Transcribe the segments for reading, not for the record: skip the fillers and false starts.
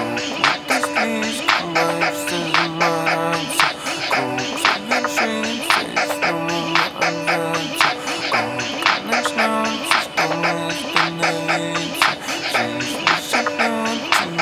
Ты слишком боишься замораться. Круг завершится и снова мы отдаться. Гонка начнется, чтобы остановиться. Жизнь шагнет,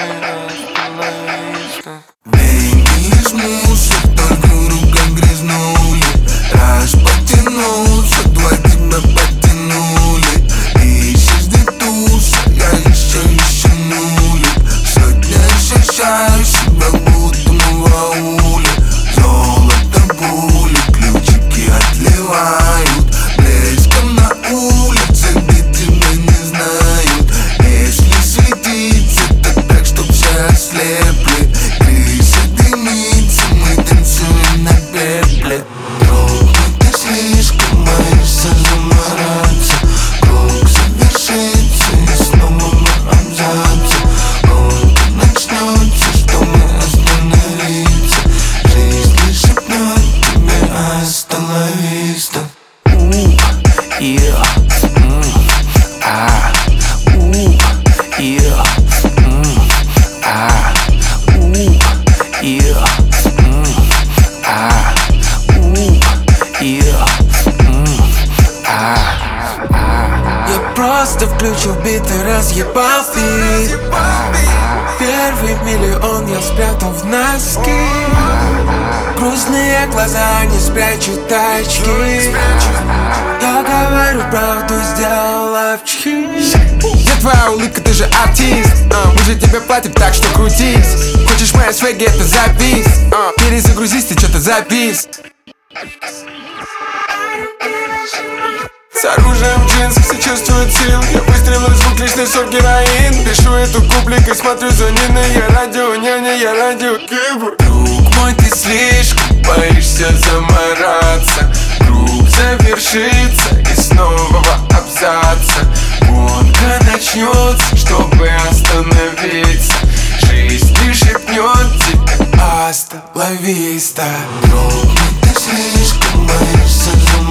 тебе остановиться. Деньги лишь мусор, только в руках грязнули. Раз потянулся, два тебя потянули. Ищешь где туша, я еще нулик. Сотня ощущаю себя, будто мы в ауле. Золото пули, ключики отливают. Блеском на улице, где тебя не знают. Если светиться, то так, чтоб все ослепли. Крыша дымится, мы танцуем на пепле. Друг, ты слишком боишься замораться. Круг завершится и снова мы абзацы. Гонка начнется, чтобы остановиться. Жизнь лишь шепнет тебе остановиться. Yeah. Я просто включил бит и разъебал бит. Первый миллион я спрятал в носки. Грустные глаза не спрячут тачки. Я говорю правду, сделал лавчики. Где твоя улыбка, ты же артист. Мы же тебе платим, так что крутись. Хочешь моя свеги, это запись. Перезагрузись, ты что-то завис. С оружием в джинсах, все чувствуют сил. Я выстрелил звук, личный сорт героин. Пишу эту куплик и смотрю за Ниной. Я радио, няня, я радио Кибр. Друг мой, ты слишком боишься замораться. Круг завершится и снова абзаца. Гонка начнется, чтобы остановиться. Жизнь лишь шепнет тебе Аста, ла виста. Друг мой, ты слишком боишься замораться.